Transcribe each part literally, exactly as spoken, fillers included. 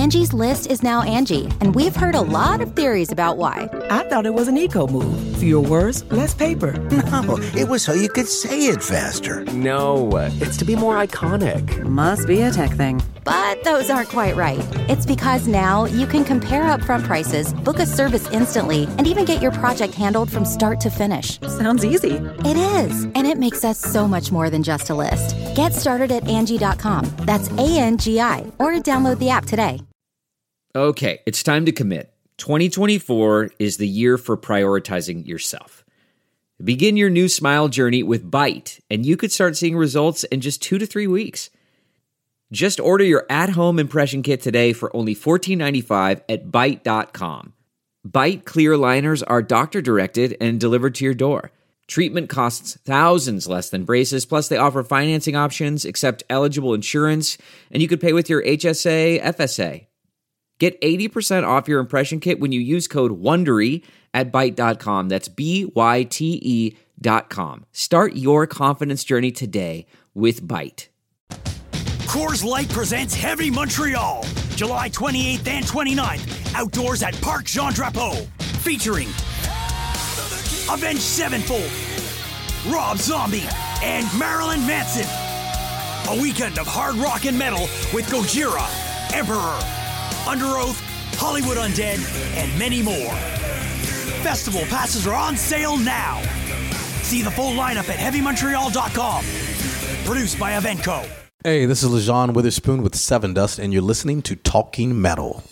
Angie's List is now Angie, and we've heard a lot of theories about why. I thought it was an eco move. Fewer words, less paper. No, it was so you could say it faster. No, it's to be more iconic. Must be a tech thing. But those aren't quite right. It's because now you can compare upfront prices, book a service instantly, and even get your project handled from start to finish. Sounds easy. It is, and it makes us so much more than just a list. Get started at Angie dot com. That's A N G I, or download the app today. Okay, it's time to commit. twenty twenty-four is the year for prioritizing yourself. Begin your new smile journey with Byte, and you could start seeing results in just two to three weeks. Just order your at-home impression kit today for only fourteen ninety-five at Byte dot com. Byte clear liners are doctor-directed and delivered to your door. Treatment costs thousands less than braces, plus they offer financing options, accept eligible insurance, and you could pay with your H S A, F S A. Get eighty percent off your impression kit when you use code WONDERY at Byte dot com. That's B Y T E dot com. Start your confidence journey today with Byte. Coors Light presents Heavy Montreal, July twenty-eighth and twenty-ninth, outdoors at Parc Jean Drapeau, featuring Avenged Sevenfold, Rob Zombie, and Marilyn Manson. A weekend of hard rock and metal with Gojira, Emperor, Under Oath, Hollywood Undead, and many more. Festival passes are on sale now. See the full lineup at heavy montreal dot com. Produced by Eventco. Hey, this is LeJean Witherspoon with Seven Dust, and you're listening to Talking Metal.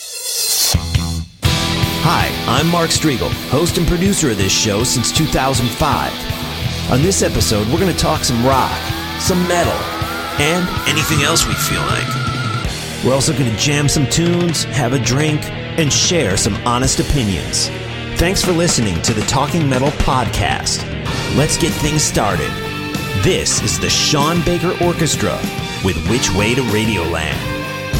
Hi, I'm Mark Striegel, host and producer of this show since two thousand five. On this episode, we're going to talk some rock, some metal, and anything else we feel like. We're also going to jam some tunes, have a drink, and share some honest opinions. Thanks for listening to the Talking Metal Podcast. Let's get things started. This is the Sean Baker Orchestra with Which Way to Radioland.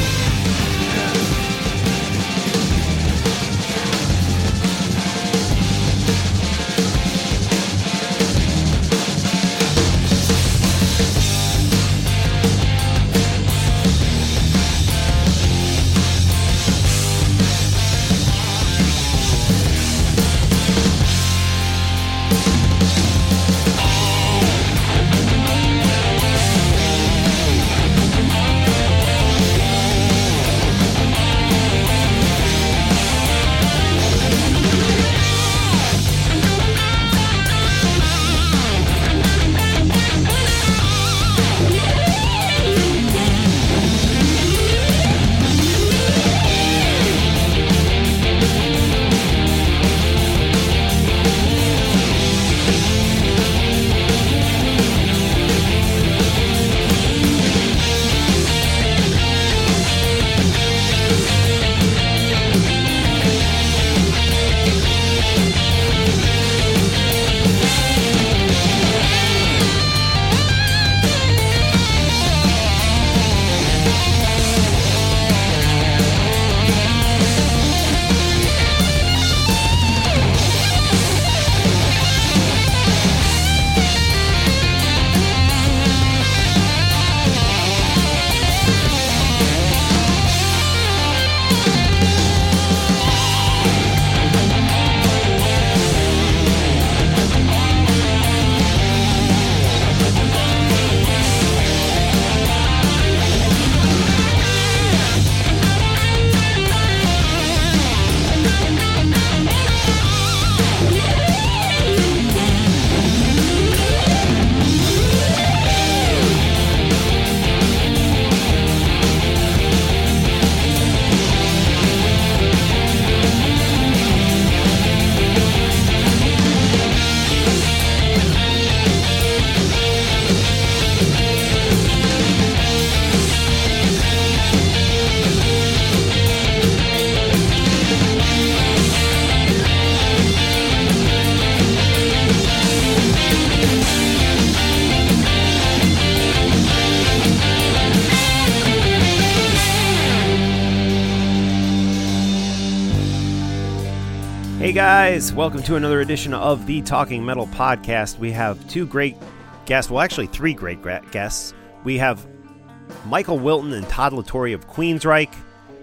Hey guys, welcome to another edition of the Talking Metal Podcast. We have two great guests, well actually three great guests. We have Michael Wilton and Todd Latore of Queensryche,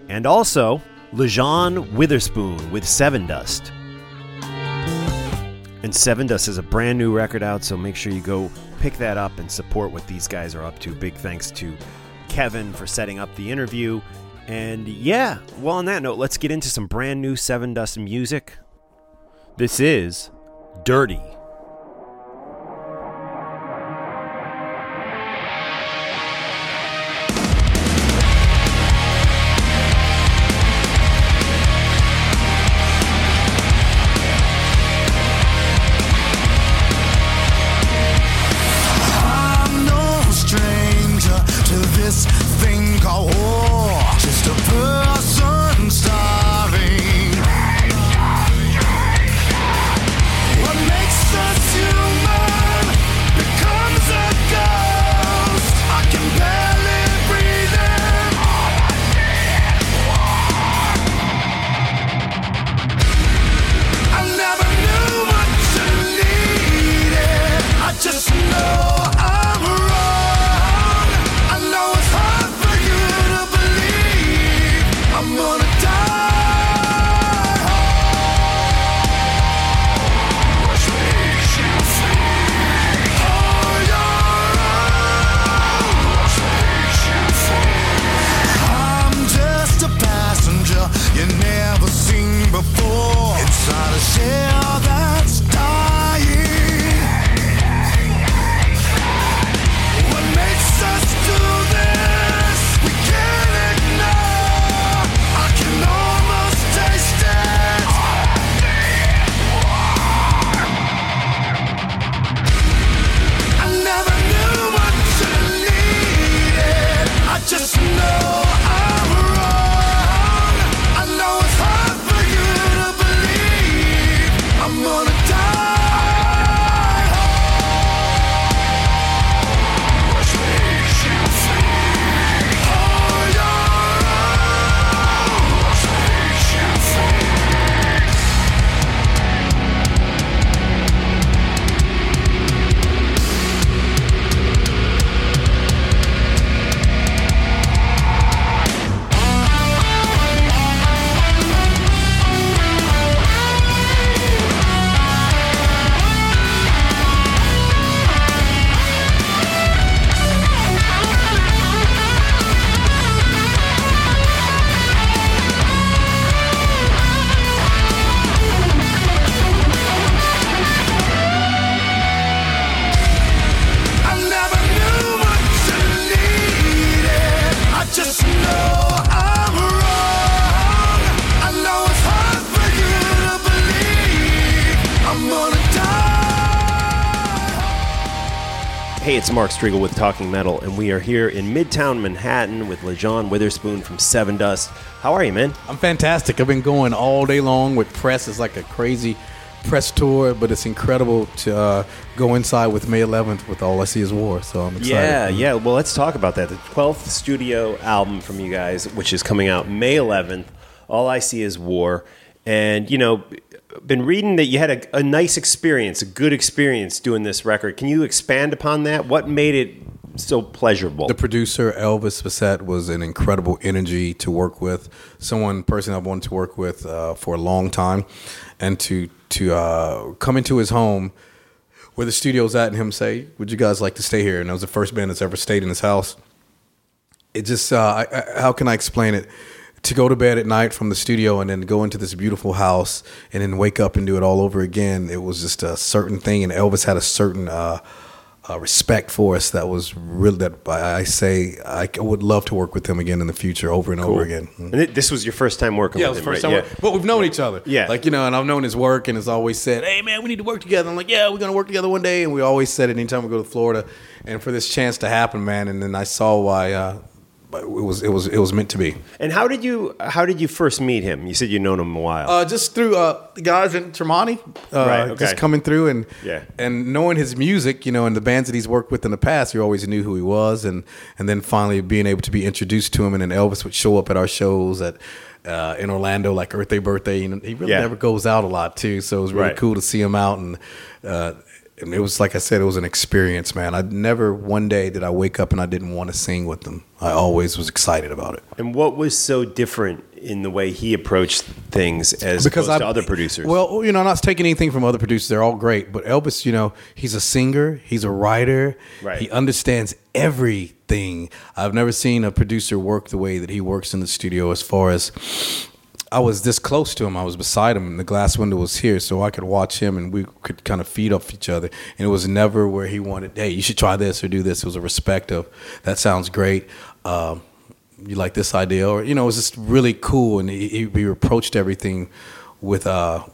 And also, Lajon Witherspoon with Seven Dust. And Seven Dust is a brand new record out, so make sure you go pick that up and support what these guys are up to. Big thanks to Kevin for setting up the interview. And yeah, well, on that note, let's get into some brand new Seven Dust music. This is Dirty. This thing called war, just a person starving. What makes us human becomes a ghost. I can barely breathe in. I never knew what you needed. I just know I'm wrong. I'm gonna die. What makes you think? Oh, you're wrong. What makes you think? I'm just a passenger you never seen before, inside a shell that's dying. What makes us do this? We can't ignore. I can almost taste it. I never knew what you needed. I just know I'm wrong. I know it's hard for you to believe. I'm gonna die. What makes you think? Oh, you're wrong. What makes you think? I never knew what you needed. I just know I'm wrong. I know it's hard for you to believe. I'm gonna die. Hey, it's Mark Striegel with Talking Metal, and we are here in Midtown Manhattan with Lajon Witherspoon from Seven Dust. How are you, man? I'm fantastic. I've been going all day long with press. It's like a crazy press tour, but it's incredible to uh, go inside with May eleventh with All I See Is War. So I'm excited. Yeah, yeah. Well, let's talk about that. The twelfth studio album from you guys, which is coming out May eleventh. All I See Is War. And, you know, been reading that you had a, a nice experience, a good experience doing this record. Can you expand upon that? What made it so pleasurable? The producer, Elvis Bassett, was an incredible energy to work with. Someone, person I've wanted to work with uh, for a long time. And to to uh, come into his home where the studio's at and him say, would you guys like to stay here? And that was the first band that's ever stayed in his house. It just, uh, I, I, how can I explain it? To go to bed at night from the studio and then go into this beautiful house and then wake up and do it all over again. It was just a certain thing. And Elvis had a certain uh, uh, respect for us that was really, that I say I would love to work with him again in the future over and Cool. over again. And it, this was your first time working Yeah, it with was him, first right? time. Yeah. work- But we've known each other. Yeah. Like, you know, and I've known his work and has always said, hey, man, we need to work together. I'm like, yeah, we're going to work together one day. And we always said it anytime we go to Florida. And for this chance to happen, man, and then I saw why uh, it was it was it was meant to be. And how did you how did you first meet him? You said you'd known him a while. Uh, just through uh, the guys in Tremonti, uh, Right, okay. just coming through and Yeah. and knowing his music, you know, and the bands that he's worked with in the past, you always knew who he was, and and then finally being able to be introduced to him, and then Elvis would show up at our shows at uh, in Orlando, like Earth Day Birthday. You know, he really Yeah. never goes out a lot too, so it was really Right. cool to see him out and. Uh, and it was like I said, it was an experience, man. I never one day did I wake up and I didn't want to sing with them. I always was excited about it. And what was so different in the way he approached things as Because opposed I, to other producers? Well, you know, I'm not taking anything from other producers. They're all great. But Elvis, you know, he's a singer. He's a writer. Right. He understands everything. I've never seen a producer work the way that he works in the studio. As far as I was this close to him, I was beside him, and the glass window was here, so I could watch him, and we could kind of feed off each other. And it was never where he wanted, hey, you should try this or do this. It was a respect of, that sounds great. Um, you like this idea? Or, you know, it was just really cool, and he, he approached everything with, uh,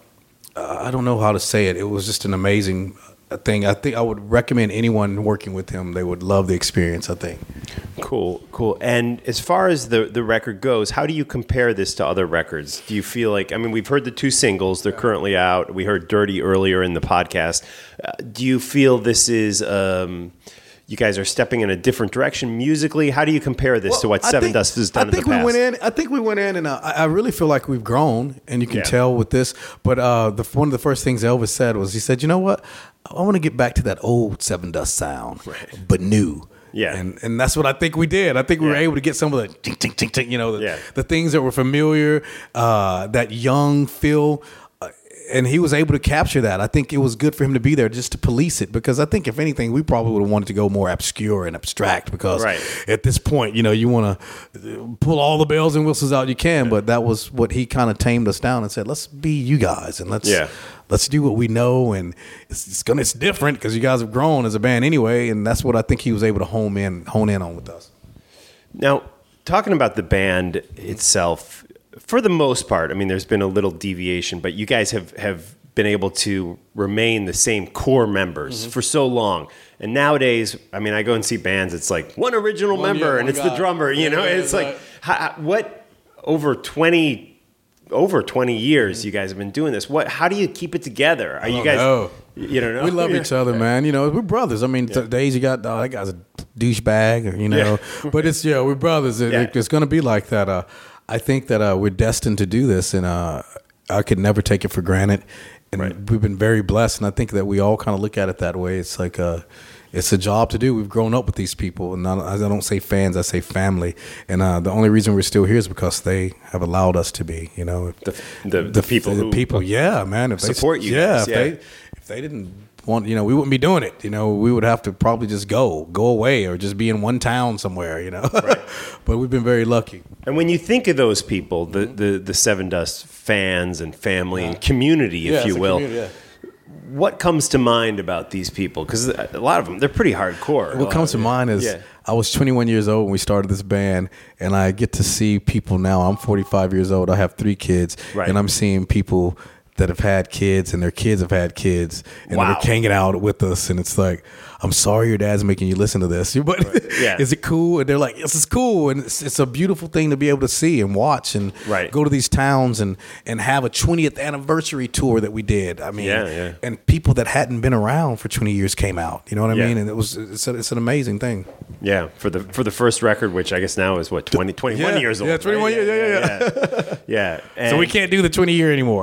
I don't know how to say it. It was just an amazing thing. I think I would recommend anyone working with him. They would love the experience, I think. Cool, cool. And as far as the, the record goes, how do you compare this to other records? Do you feel like, I mean, we've heard the two singles. They're currently out. We heard Dirty earlier in the podcast. Uh, do you feel this is, um, you guys are stepping in a different direction musically? How do you compare this Well, to what I Seven think- Dust has done I think in the we past? went in. I think we went in, and uh, I I really feel like we've grown, and you can Yeah. tell with this. But uh, the one of the first things Elvis said was, he said, "You know what? I want to get back to that old Seven Dust sound, Right. but new." Yeah. and and that's what I think we did. I think we were Yeah. able to get some of the tink, tink, tink, tink, you know, the, Yeah. the things that were familiar, uh, that young feel. Uh, And he was able to capture that. I think it was good for him to be there just to police it, because I think if anything, we probably would have wanted to go more obscure and abstract, because Right. at this point, you know, you want to pull all the bells and whistles out you can, but that was what he kind of tamed us down and said, let's be you guys, and let's Yeah. let's do what we know, and it's, it's gonna it's different because you guys have grown as a band anyway, and that's what I think he was able to hone in hone in on with us. Now, talking about the band itself, for the most part, I mean, there's been a little deviation, but you guys have, have been able to remain the same core members Mm-hmm. for so long. And nowadays, I mean, I go and see bands, it's like one original One- member, yeah, and one it's the guy. drummer, you Yeah, know? yeah, it's like, right. how, what, over twenty, over twenty years you guys have been doing this. What, how do you keep it together? Are you don't guys, know. you don't know? We love Yeah. each other, man. You know, we're brothers. I mean, Yeah. th- days you got, oh, that guy's a douchebag, or, you know, Yeah. but it's, yeah, we're brothers. It, Yeah. it- it's going to be like that. Uh, I think that uh, we're destined to do this, and uh, I could never take it for granted. And Right. we've been very blessed, and I think that we all kind of look at it that way. It's like a, it's a job to do. We've grown up with these people, and I, I don't say fans, I say family. And uh, the only reason we're still here is because they have allowed us to be. You know, The, the, the people the who people, yeah, man. If support they, you yeah, guys, if yeah. they if they didn't want, you know, we wouldn't be doing it. You know, we would have to probably just go, go away, or just be in one town somewhere. You know, but we've been very lucky. And when you think of those people, the, the, the Seven Dust fans and family and community, if Yeah, you it's a will, community, yeah. what comes to mind about these people? Because a lot of them, they're pretty hardcore. What comes to mind is Yeah. I was twenty-one years old when we started this band, and I get to see people now. I'm forty-five years old. I have three kids, Right. and I'm seeing people that have had kids, and their kids have had kids, and Wow. they're hanging out with us. And it's like, I'm sorry your dad's making you listen to this, but Yeah. is it cool? And they're like, yes, it's cool, and it's, it's a beautiful thing to be able to see and watch, and Right. go to these towns and and have a twentieth anniversary tour that we did. I mean, Yeah, yeah. and people that hadn't been around for twenty years came out. You know what I Yeah. mean? And it was it's, a, it's an amazing thing. Yeah, for the for the first record, which I guess now is what, twenty, twenty-one Yeah, years old. yeah, twenty-one right? years, yeah, yeah. Yeah. So we And can't do the twenty year anymore.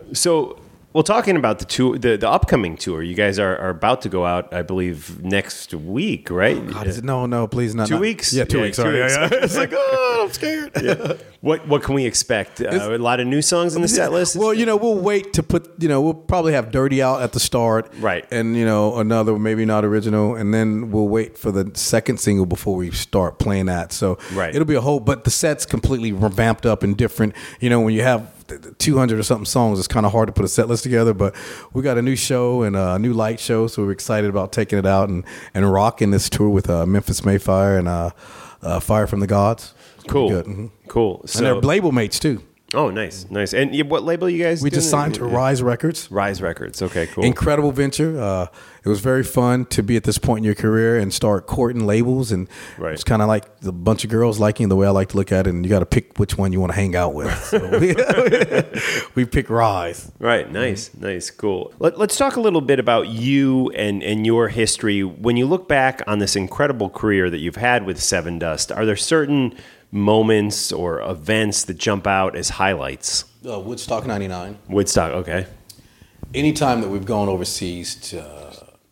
So, well, talking about the tour, the, the upcoming tour, you guys are, are about to go out, I believe, next week, right? God, is it, no, no, please not. Two not- weeks? Yeah, two Yeah, weeks. two Sorry. weeks. Yeah, yeah. It's like, oh, I'm scared. Yeah. What what can we expect? Uh, a lot of new songs in the set list? Well, you know, we'll wait to put, you know, we'll probably have Dirty out at the start. Right. And, you know, another, maybe not original. And then we'll wait for the second single before we start playing that. So Right. it'll be a whole, but the set's completely revamped up and different. You know, when you have two hundred or something songs, it's kind of hard to put a set list together. But we got a new show and a new light show. So we're excited about taking it out and, and rocking this tour with uh, Memphis Mayfire and uh, uh, Fire from the Gods. Cool. Good. Mhm. Cool. And they're label mates too. Oh, nice, nice. And you- what label you guys? We just doing? signed to Rise Records. Rise Records. Okay, cool. Incredible venture. Uh, it was very fun to be at this point in your career and start courting labels. And Right. it's kind of like a bunch of girls liking the way I like to look at it. And you got to pick which one you want to hang out with. So we, we pick Rise. Right. Nice. Nice. Cool. Let, let's talk a little bit about you and, and your history. When you look back on this incredible career that you've had with Seven Dust, are there certain moments or events that jump out as highlights? Uh, Woodstock ninety-nine. Woodstock. Okay. Anytime that we've gone overseas to, uh,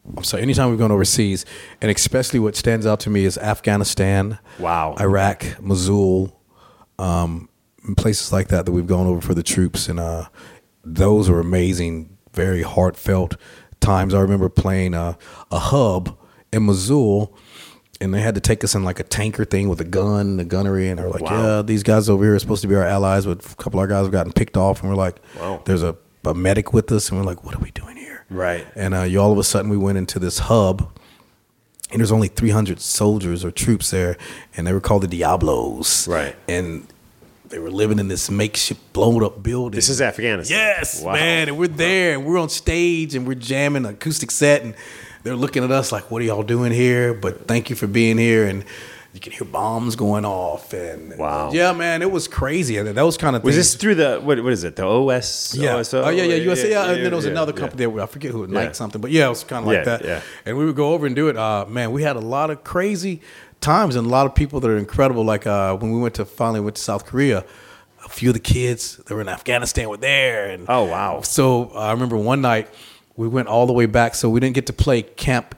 I'm sorry, anytime we've gone overseas, and especially what stands out to me is Afghanistan, Wow. Iraq, Mosul, um, and places like that that we've gone over for the troops, and uh, those are amazing, very heartfelt times. I remember playing a, a hub in Mosul, and they had to take us in like a tanker thing with a gun, the gunnery, and they were like, Wow. yeah, these guys over here are supposed to be our allies, but a couple of our guys have gotten picked off, and we're like, Wow. there's a, a medic with us, and we're like, what are we doing here? Right. And uh, you all of a sudden we went into this hub, and there's only three hundred soldiers or troops there, and they were called the Diablos. Right. And they were living in this makeshift blown up building. This is Afghanistan. Yes, Wow. man. And we're there, and we're on stage, and we're jamming an acoustic set, and they're looking at us like, what are y'all doing here? But thank you for being here. And you can hear bombs going off. And Wow. yeah, man, it was crazy. And those kind of Was things. this through the what? What is it? The O S? Yeah. O S O? Oh, yeah, yeah, U S A. Yeah, and then there was yeah, another yeah. company there. I forget who, Yeah. Nike something. But yeah, it was kind of like Yeah, that. yeah. And we would go over and do it. Uh, man, we had a lot of crazy times and a lot of people that are incredible. Like uh, when we went to finally went to South Korea, a few of the kids that were in Afghanistan were there. And Oh, wow. So uh, I remember one night we went all the way back. So we didn't get to play Camp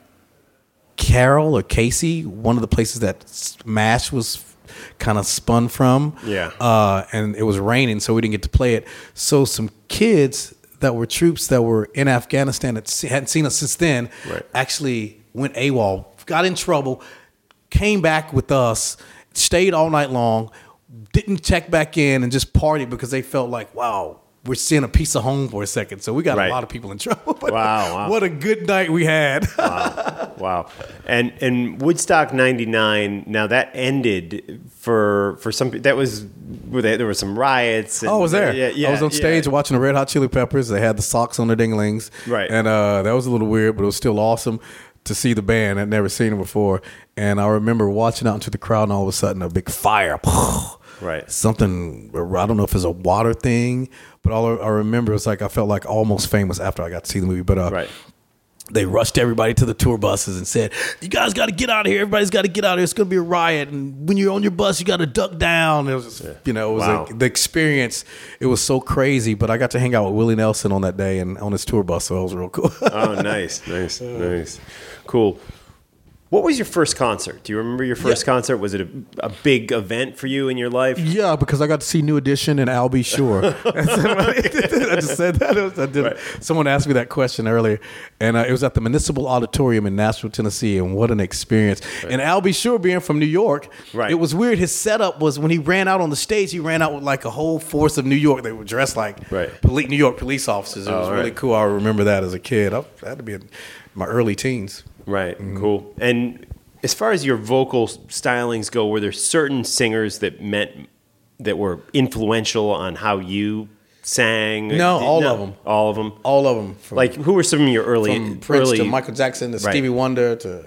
Carroll or Casey, one of the places that MASH was kind of spun from. Yeah. Uh, and it was raining, so we didn't get to play it. So some kids that were troops that were in Afghanistan that se- hadn't seen us since then Right. actually went AWOL, got in trouble, came back with us, stayed all night long, didn't check back in, and just partied because they felt like, wow, we're seeing a piece of home for a second. So we got Right. a lot of people in trouble. But Wow, wow. what a good night we had. Wow. And and Woodstock ninety-nine, now that ended for for some that was where they, there were some riots and, Oh, I was there. Yeah, yeah, I was on stage yeah. watching the Red Hot Chili Peppers. They had the socks on their dinglings. Right. And uh, that was a little weird, but it was still awesome to see the band. I'd never seen them before. And I remember watching out into the crowd, and all of a sudden a big fire. Right. Something, I don't know if it's a water thing, but all I remember was like I felt like Almost Famous after I got to see the movie. But uh, Right. they rushed everybody to the tour buses and said, you guys got to get out of here. Everybody's got to get out of here. It's going to be a riot. And when you're on your bus, you got to duck down. It was just, you know, it was Wow. like the experience. It was so crazy. But I got to hang out with Willie Nelson on that day and on his tour bus. So it was real cool. Oh, nice, nice, nice. Cool. What was your first concert? Do you remember your first Yeah. concert? Was it a, a big event for you in your life? Yeah, because I got to see New Edition and Al B. Sure. I just said that. I did. Right. Someone asked me that question earlier, and uh, it was at the Municipal Auditorium in Nashville, Tennessee, and what an experience. And Al B. Sure being from New York, Right. it was weird. His setup was when he ran out on the stage, he ran out with like a whole force of New York. They were dressed like Right. poli- New York police officers. It Oh, was really right. cool. I remember that as a kid. I I had to be in my early teens. Right. Cool. And as far as your vocal stylings go, were there certain singers that meant that were influential on how you sang? No, all of 'em. All of them. All of them. From, Like, who were some of your early, from Prince early to Michael Jackson to Right. Stevie Wonder to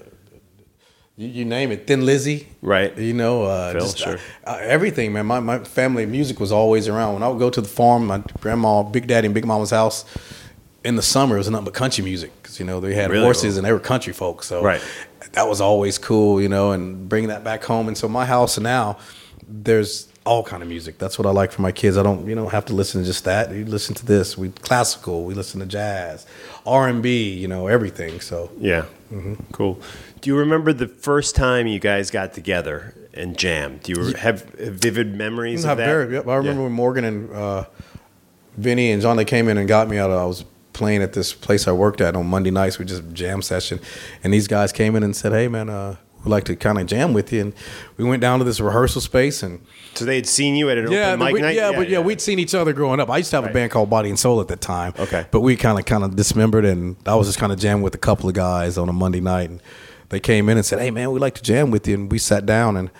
you, you name it, Thin Lizzy, Right. You know, uh, Phil, just, sure. uh, everything, man. My my family music was always around. When I would go to the farm, my grandma, Big Daddy, and Big Mama's house in the summer, it was nothing but country music because you know they had Really? horses and they were country folks. So Right. that was always cool, you know, and bringing that back home. And so my house now, there's all kind of music. That's what I like for my kids. I don't, you don't have to listen to just that. You listen to this. We classical. We listen to jazz, R and B. You know, everything. So Yeah. Cool. Do you remember the first time you guys got together and jammed? Do you have vivid memories I of that? very- yep, I remember when Morgan and uh, Vinny and John, they came in and got me out. I was playing at this place I worked at on Monday nights. We just jam session, and these guys came in and said, "Hey, man, uh, we'd like to kind of jam with you." And we went down to this rehearsal space, and So they had seen you at an yeah, open mic we, night? yeah, but yeah, we'd seen each other growing up. I used to have Right. a band called Body and Soul at the time. Okay. but we kind of kind of dismembered, and I was just kind of jamming with a couple of guys on a Monday night, and they came in and said, "Hey, man, we'd like to jam with you." And we sat down, and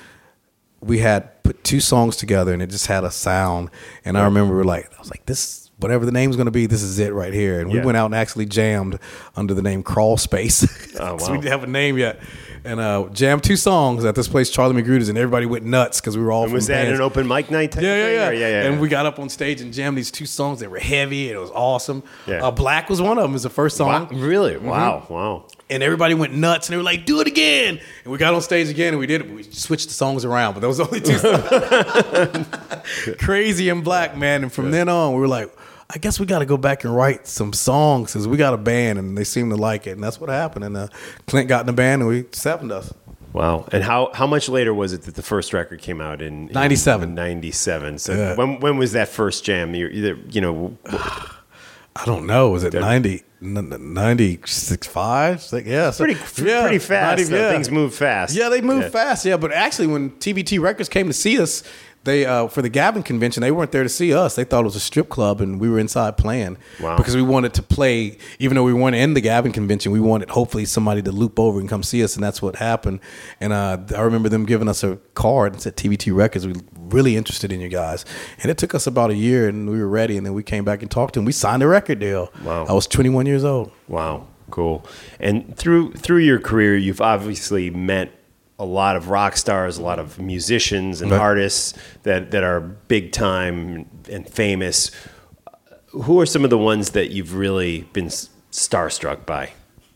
we had put two songs together, and it just had a sound. And I remember we were like, I was like, this. Whatever the name's going to be, this is it right here. And Yeah. we went out and actually jammed under the name Crawl Space. Oh, So wow. we didn't have a name yet. And uh, jammed two songs at this place, Charlie McGruder's, and everybody went nuts because we were all And from was that bands. an open mic night type Yeah, yeah, thing? yeah. Or- yeah, yeah. And we got up on stage and jammed these two songs that were heavy, and it was awesome. Yeah. Uh, Black was one of them. It was the first song. Wow, really? Mm-hmm. Wow, wow. And everybody went nuts, and they were like, "Do it again!" And we got on stage again, and we did it. But we switched the songs around, but those only two songs. Crazy and Black, man. And from then on, we were like, I guess we got to go back and write some songs because we got a band and they seem to like it. And that's what happened. And uh, Clint got in the band and we sevened us. Wow. And how, how much later was it that the first record came out in? in ninety-seven. ninety-seven. So Yeah. when when was that first jam? You, either, you know, I don't know. Was it ninety, ninety-six, five? Like, yeah. So, pretty yeah, pretty fast. ninety, though. yeah. Things move fast. Yeah, they move Yeah. fast. Yeah, but actually, when T B T Records came to see us, they uh, for the Gavin convention, they weren't there to see us. They thought it was a strip club, and we were inside playing. Wow. Because we wanted to play, even though we weren't in the Gavin convention, we wanted hopefully somebody to loop over and come see us, and that's what happened. And uh, I remember them giving us a card and said T B T Records. We were really interested in you guys, and it took us about a year, and we were ready. And then we came back and talked to them. We signed a record deal. Wow. I was twenty-one years old. Wow, cool. And through through your career, you've obviously met a lot of rock stars, a lot of musicians and Right. artists that, that are big time and famous. Who are some of the ones that you've really been s- starstruck by?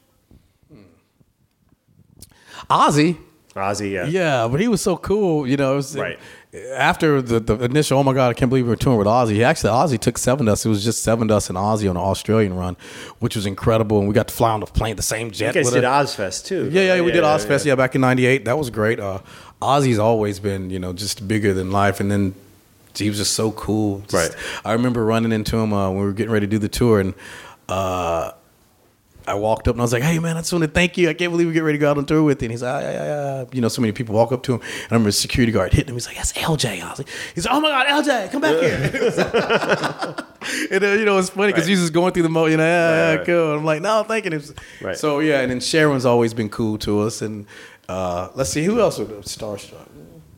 Ozzy. Ozzy, yeah. Yeah, but he was so cool. You know, it was, Right. After the, the initial, oh my God, I can't believe we were touring with Ozzy. He actually, Ozzy took Seven Dust. It was just Seven Dust and Ozzy on an Australian run, which was incredible. And we got to fly on the plane, the same You jet. guys with did it. Ozfest too. Yeah, yeah, we did Ozfest, yeah. yeah, back in ninety-eight. That was great. Uh, Ozzy's always been, you know, just bigger than life. And then he was just so cool. Just- Right. I remember running into him uh, when we were getting ready to do the tour, and uh, I walked up and I was like, "Hey man, I just want to thank you. I can't believe we get ready to go out on tour with you." And he's like, "Ah, yeah, yeah, yeah." You know, so many people walk up to him, and I remember the security guard hitting him. He's like, "That's L J, Ozzy." He's like, "Oh my God, L J, come back here." And uh, you know, it's funny because Right. he's just going through the mode. You know, yeah, Right, yeah, right. cool. And I'm like, "No, thanking him." Right. So yeah, and then Sharon's always been cool to us, and uh, let's see who else was starstruck.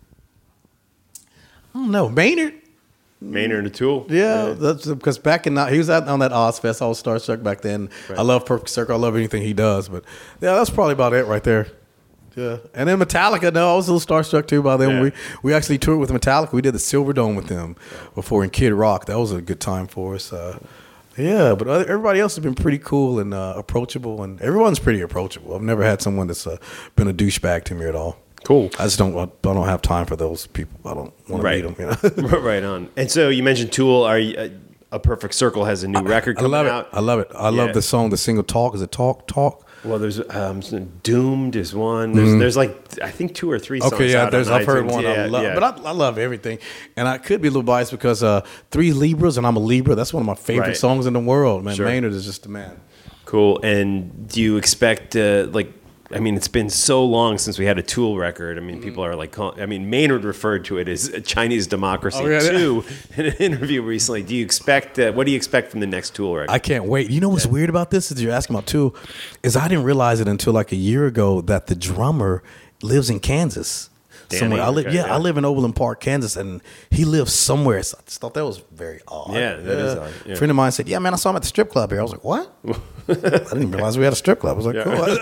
I don't know, Maynard. Maynard and the Tool. Yeah, that's because back in that he was out on that Ozfest. I was starstruck back then. Right. I love Perfect Circle. I love anything he does. But yeah, that's probably about it right there. Yeah, and then Metallica. No, I was a little starstruck too by them. Yeah. We we actually toured with Metallica. We did the Silver Dome with them before in Kid Rock. That was a good time for us. Uh, yeah, but other, everybody else has been pretty cool and uh, approachable, and everyone's pretty approachable. I've never had someone that's uh, been a douchebag to me at all. Cool. I just don't. I don't have time for those people. I don't want to Right. meet them. You know? Right on. And so you mentioned Tool. Are you, uh, A Perfect Circle has a new record I coming love it. out. I love it. I Yeah. love the song, the single "Talk." Is it "Talk"? Talk. Well, there's um, Doomed is one. There's there's like I think two or three songs. Okay, yeah, out there's, on I've heard iTunes. one. Yeah, I love, yeah. but I, I love everything, and I could be a little biased because uh, Three Libras, and I'm a Libra. That's one of my favorite Right. songs in the world. Man, Sure. Maynard is just the man. Cool. And do you expect uh, like? I mean, it's been so long since we had a Tool record. I mean, people are like, calling, I mean, Maynard referred to it as a Chinese Democracy Oh, yeah. too in an interview recently. Do you expect? Uh, what do you expect from the next Tool record? I can't wait. You know what's weird about this is you're asking about too, is I didn't realize it until like a year ago that the drummer lives in Kansas. Danny, Somewhere I live, okay, yeah, yeah. I live in Overland Park, Kansas, and he lives somewhere. So I just thought that was very odd. Yeah, that is odd, yeah. A friend of mine said, "Yeah, man, I saw him at the strip club here." I was like, "What?" I didn't realize we had a strip club. I was like,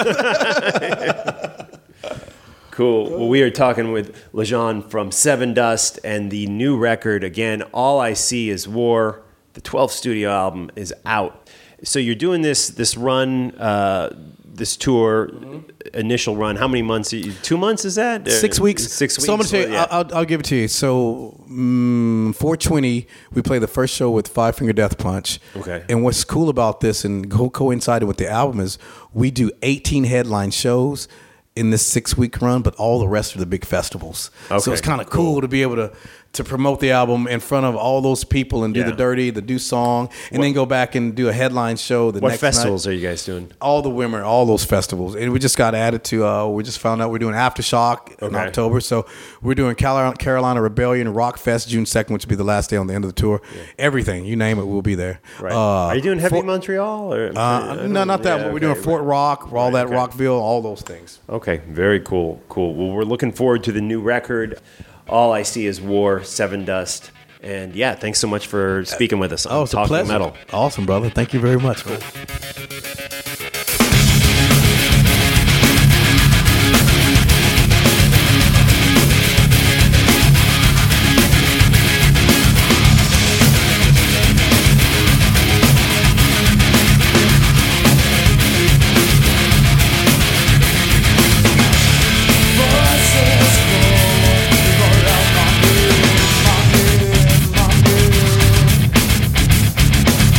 "Cool." Cool. Well, we are talking with LeJean from Seven Dust and the new record, again, All I See Is War. The twelfth studio album is out. So you're doing this this run, uh, this tour, initial run. How many months? are you- Two months is that? Six Uh, weeks. Six weeks. So I'm gonna tell you. yeah. I'll, I'll give it to you. So mm, four twenty, we played the first show with Five Finger Death Punch. Okay. And what's cool about this and co- coincided with the album is we do eighteen headline shows in this six week run, but all the rest are the big festivals. Okay, So it's kind of cool. cool to be able to to promote the album in front of all those people and do Yeah. the dirty, the do song, and then go back and do a headline show the what next festivals night. are you guys doing? All the women, all those festivals, and we just got added to. Uh, we just found out we're doing Aftershock in Okay. October, so we're doing Carolina, Carolina Rebellion, Rock Fest June second, which will be the last day on the end of the tour. Everything, you name it, we'll be there. Right. Uh, are you doing Heavy Fort- Montreal? Or, Uh, no, not that one. We're doing Fort Rock, all that okay. Rockville, all those things. Okay, very cool, cool. Well, we're looking forward to the new record. All I See Is War, Seven Dust. And yeah, thanks so much for speaking with us on Oh, it's a Talking pleasure. Metal. Awesome, brother. Thank you very much. Man. Voices go, my head, my head, my head.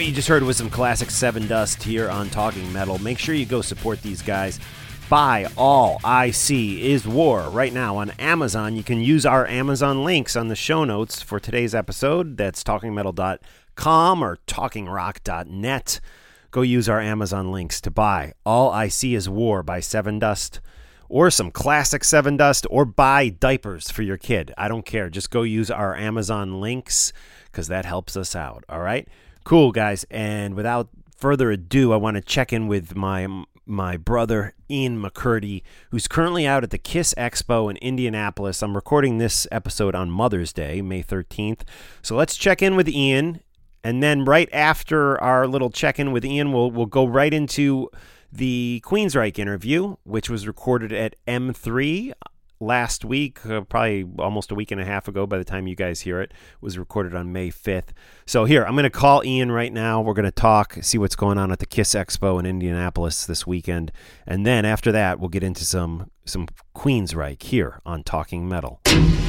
you just heard was some classic Seven Dust here on Talking Metal. Make sure you go support these guys. Buy All I See Is War right now on Amazon. You can use our Amazon links on the show notes for today's episode. That's talking metal dot com or talking rock dot net. Go use our Amazon links to buy All I See Is War by Seven Dust, or some classic Seven Dust, or buy diapers for your kid. I don't care. Just go use our Amazon links because that helps us out. All right? Cool, guys. And without further ado, I want to check in with my my brother, Ian McCurdy, who's currently out at the KISS Expo in Indianapolis. I'm recording this episode on Mother's Day, May thirteenth. So let's check in with Ian. And then right after our little check-in with Ian, we'll, we'll go right into the Queensryche interview, which was recorded at M three last week, uh, probably almost a week and a half ago by the time you guys hear it. It was recorded on May fifth. So here, I'm going to call Ian right now. We're going to talk, see what's going on at the KISS Expo in Indianapolis this weekend. And then after that, we'll get into some, some Queensryche here on Talking Metal.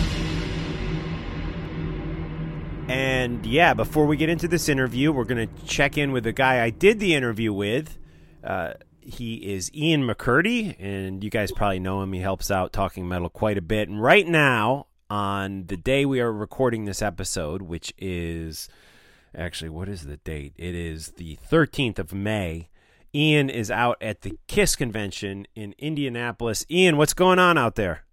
And yeah, before we get into this interview, we're going to check in with the guy I did the interview with. Uh, he is Ian McCurdy, and you guys probably know him. He helps out Talking Metal quite a bit. And right now, on the day we are recording this episode, which is, actually, what is the date? It is the thirteenth of May. Ian is out at the KISS convention in Indianapolis. Ian, what's going on out there?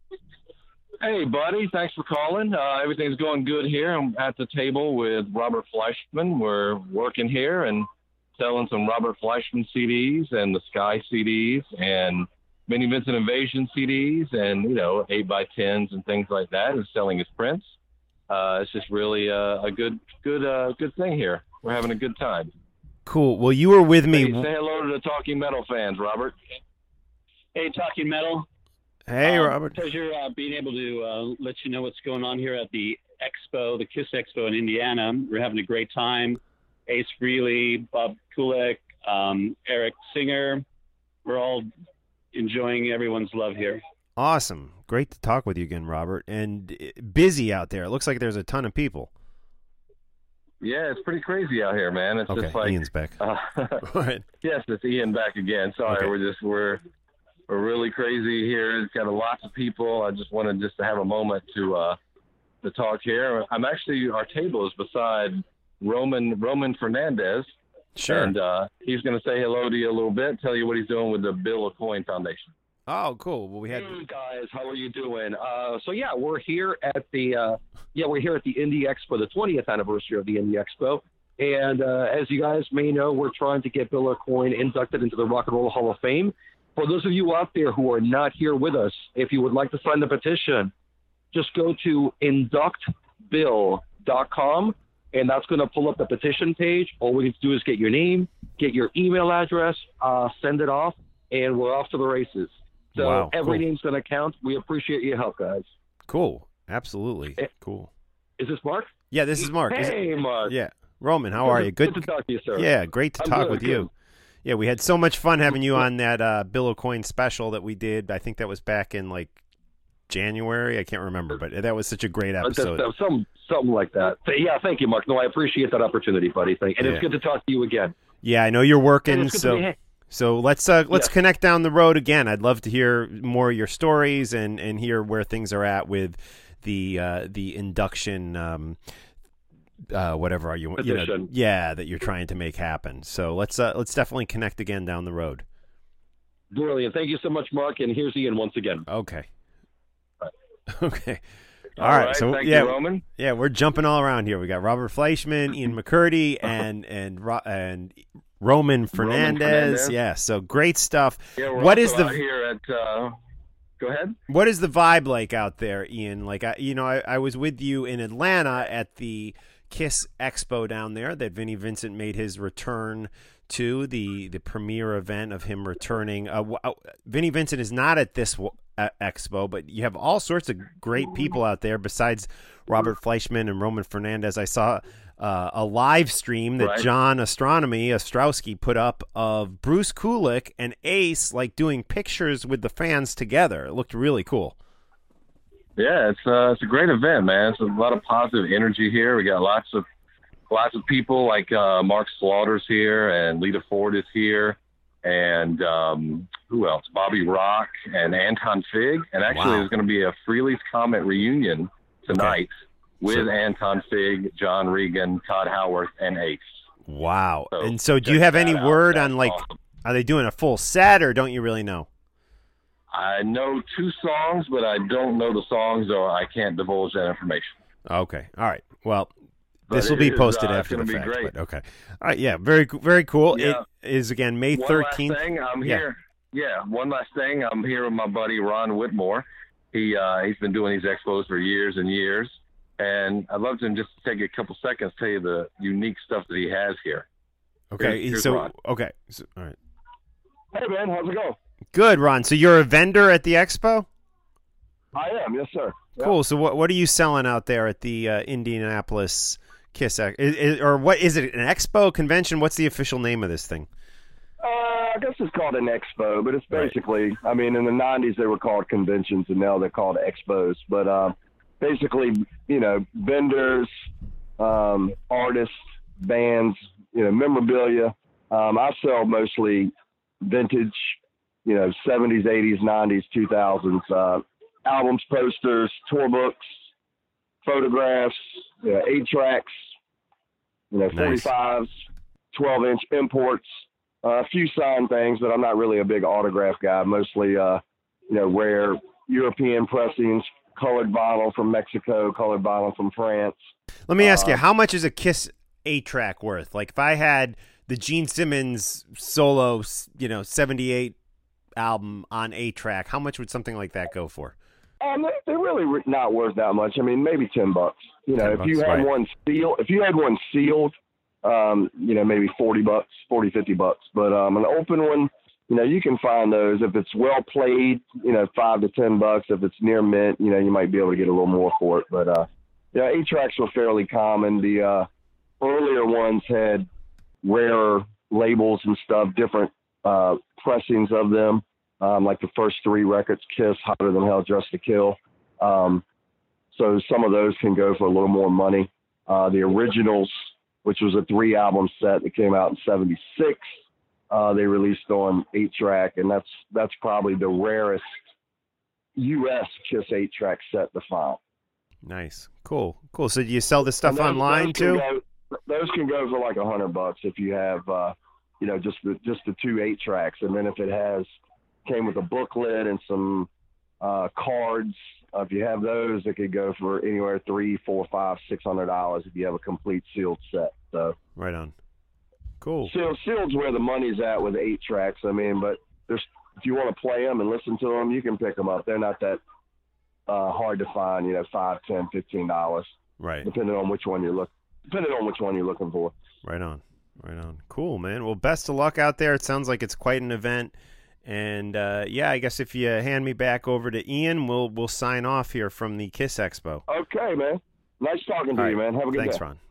Hey, buddy. Thanks for calling. Uh, everything's going good here. I'm at the table with Robert Fleischman. We're working here and selling some Robert Fleischman C Ds and the Sky C Ds and Vinnie Vincent Invasion C Ds and, you know, eight by tens and things like that, and selling his prints. Uh, it's just really uh, a good good, uh, good thing here. We're having a good time. Cool. Well, you were with me. Hey, say hello to the Talking Metal fans, Robert. Hey, Talking Metal. Hey, um, Robert. Pleasure uh, being able to uh, let you know what's going on here at the Expo, the KISS Expo in Indiana. We're having a great time. Ace Frehley, Bob Kulick, um, Eric Singer. We're all enjoying everyone's love here. Awesome. Great to talk with you again, Robert. And busy out there. It looks like there's a ton of people. Yeah, it's pretty crazy out here, man. It's okay, just like Ian's back. Uh, yes, it's Ian back again. Sorry, Okay. we're just we're we're really crazy here. It's got a lots of people. I just wanted just to have a moment to uh, to talk here. I'm actually our table is beside Roman Roman Fernandez. Sure. And uh, he's going to say hello to you a little bit, tell you what he's doing with the Bill Aucoin Foundation. Oh, cool. Well, we had Hey guys, how are you doing? Uh, so yeah, we're here at the uh, yeah we're here at the Indie Expo, the twentieth anniversary of the Indie Expo, and uh, as you guys may know, we're trying to get Bill Aucoin inducted into the Rock and Roll Hall of Fame. For those of you out there who are not here with us, if you would like to sign the petition, just go to induct bill dot com, and that's going to pull up the petition page. All we need to do is get your name, get your email address, uh, send it off, and we're off to the races. So Wow, every cool. name's going to count. We appreciate your help, guys. Cool. Absolutely. Eh, Cool. Is this Mark? Yeah, this is Mark. Is it- Hey, Mark. Yeah. Roman, how Good are to- you? Good. good to talk to you, sir. Yeah, great to I'm talk good, with good. you. Yeah, we had so much fun having you on that uh, Bill Aucoin special that we did. I think that was back in like January. I can't remember, but that was such a great Uh, that's- episode. that's some, something like that. So, yeah, thank you, Mark. No, I appreciate that opportunity, buddy. Thank, and Yeah. it's good to talk to you again. Yeah, I know you're working, And it's good to so be- hey. so let's uh, let's Yeah. connect down the road again. I'd love to hear more of your stories and, and hear where things are at with the uh, the induction, um, uh, whatever are you, you know, Petition. yeah, that you're trying to make happen. So let's uh, let's definitely connect again down the road. Brilliant. Thank you so much, Mark. And here's Ian once again. Okay. Okay. All All right. right, So thank you, yeah, Roman. yeah, we're jumping all around here. We got Robert Fleischman, Ian McCurdy, and and Ro- and Roman Fernandez. Fernandez. Yeah. So great stuff. Yeah, we're What also is the out here at? Uh, go ahead. What is the vibe like out there, Ian? Like, I, you know, I, I was with you in Atlanta at the KISS Expo down there that Vinnie Vincent made his return to, the the premiere event of him returning. Uh, w- uh, Vinnie Vincent is not at this w- uh, expo, but you have all sorts of great people out there besides Robert Fleischman and Roman Fernandez. I saw uh, a live stream that Right. John Astronomy, Ostrowski, put up of Bruce Kulick and Ace like doing pictures with the fans together. It looked really cool. Yeah, it's uh, it's a great event, man. It's a lot of positive energy here. We got lots of lots of people like uh, Mark Slaughter's here, and Lita Ford is here, and um, who else? Bobby Rock and Anton Fig. And actually, Wow. there's going to be a Freely's Comet reunion tonight with So- Anton Fig, John Regan, Todd Howarth, and Ace. Wow. So and so do check you have that any out. word That's on, like, awesome. are they doing a full set or don't you really know? I know two songs, but I don't know the songs, or I can't divulge that information. Okay. All right. Well, But this will it be is, posted uh, it's after the gonna be fact. great. But okay. All right. Yeah. Very, very cool. Yeah. It is, again, May One thirteenth. last thing, I'm Yeah. here. Yeah, one last thing. I'm here with my buddy Ron Whitmore. He uh, he's been doing these expos for years and years, and I'd love to just take a couple seconds to tell you the unique stuff that he has here. Okay. Here's- here's so, Ron. okay. So, all right. Hey, man, how's it going? Good, Ron. So you're a vendor at the expo? I am, yes, sir. Cool. So what what are you selling out there at the uh, Indianapolis Kiss? Ex- is, is, or what is it? An expo convention? What's the official name of this thing? Uh, I guess it's called an expo, but it's basically, I mean, in the nineties they were called conventions, and now they're called expos. But uh, basically, you know, vendors, um, artists, bands, you know, memorabilia. Um, I sell mostly vintage, you know, seventies, eighties, nineties, two thousands, uh, albums, posters, tour books, photographs, you know, eight tracks, you know, Nice. forty-fives, twelve inch imports, uh, a few signed things, but I'm not really a big autograph guy. Mostly, uh, you know, rare European pressings, colored vinyl from Mexico, colored vinyl from France. Let me ask you, Uh, how much is a Kiss eight track worth? Like if I had the Gene Simmons solo, you know, seventy-eight album on eight track, how much would something like that go for? Um, they- they're really re- not worth that much. I mean, maybe ten bucks. You know, ten if you bucks, had right. one sealed, if you had one sealed, um, you know, maybe forty bucks, forty, fifty bucks. But um, an open one, you know, you can find those if it's well played. You know, five to ten bucks. If it's near mint, you know, you might be able to get a little more for it. But uh, yeah, eight tracks were fairly common. The uh, earlier ones had rarer labels and stuff, different uh, pressings of them. Um, like the first three records, Kiss, Hotter Than Hell, Dressed to Kill. Um, so some of those can go for a little more money. Uh, the originals, which was a three album set that came out in seventy-six, uh, they released on eight track, and that's that's probably the rarest U S Kiss eight track set to find. Nice. Cool. Cool. So do you sell this stuff And those- online those can too? go- those can go for like a hundred bucks if you have, uh, you know, just the just the two eight tracks, and then if it has came with a booklet and some uh, cards, uh, if you have those, it could go for anywhere three, four, five, six hundred dollars if you have a complete sealed set. So Right on. Cool. sealed, sealed's where the money's at with eight tracks. I mean, but there's if you want to play them and listen to them, you can pick them up. They're not that uh, hard to find. You know, five, ten, fifteen dollars, Right. depending on which one you're look, depending on which one you're looking for. Right on. Right on. Cool, man. Well, best of luck out there. It sounds like it's quite an event. And uh, yeah, I guess if you hand me back over to Ian, we'll we'll sign off here from the Kiss Expo. Okay, man. Nice talking to All you, right. man. Have a good Thanks, day. Ron.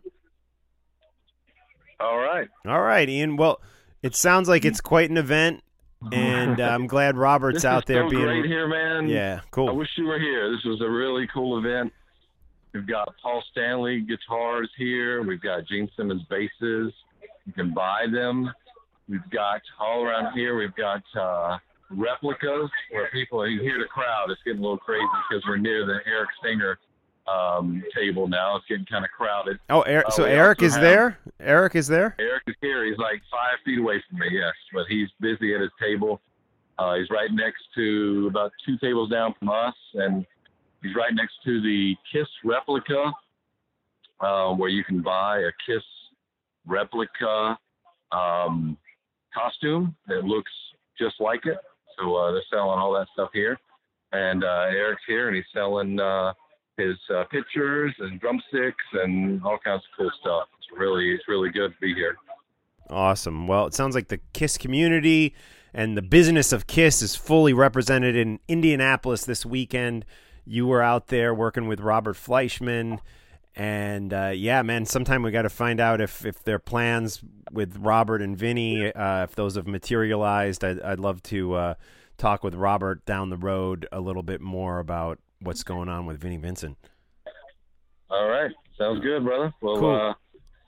All right. All right, Ian. Well, it sounds like it's quite an event, and uh, I'm glad Robert's This out is there so being great here, man. Yeah, cool. I wish you were here. This was a really cool event. We've got Paul Stanley guitars here. We've got Gene Simmons basses. You can buy them. We've got all around here. We've got uh, replicas where people, you hear the crowd. It's getting a little crazy because we're near the Eric Singer um, table now. It's getting kind of crowded. Oh, Eric, Uh, so we Eric also is have- there? Eric is there? Eric is here. He's like five feet away from me, yes. But he's busy at his table. Uh, he's right next to, about two tables down from us, and he's right next to the Kiss replica, uh, where you can buy a Kiss replica um, costume that looks just like it. So uh, they're selling all that stuff here. And uh, Eric's here, and he's selling uh, his uh, pictures and drumsticks and all kinds of cool stuff. It's really, it's really good to be here. Awesome. Well, it sounds like the Kiss community and the business of Kiss is fully represented in Indianapolis this weekend. You were out there working with Robert Fleischman. And, uh, yeah, man, sometime we got to find out if, if their plans with Robert and Vinny, uh, if those have materialized. I'd, I'd love to uh, talk with Robert down the road a little bit more about what's going on with Vinnie Vincent. All right. Sounds good, brother. Well, Cool. uh,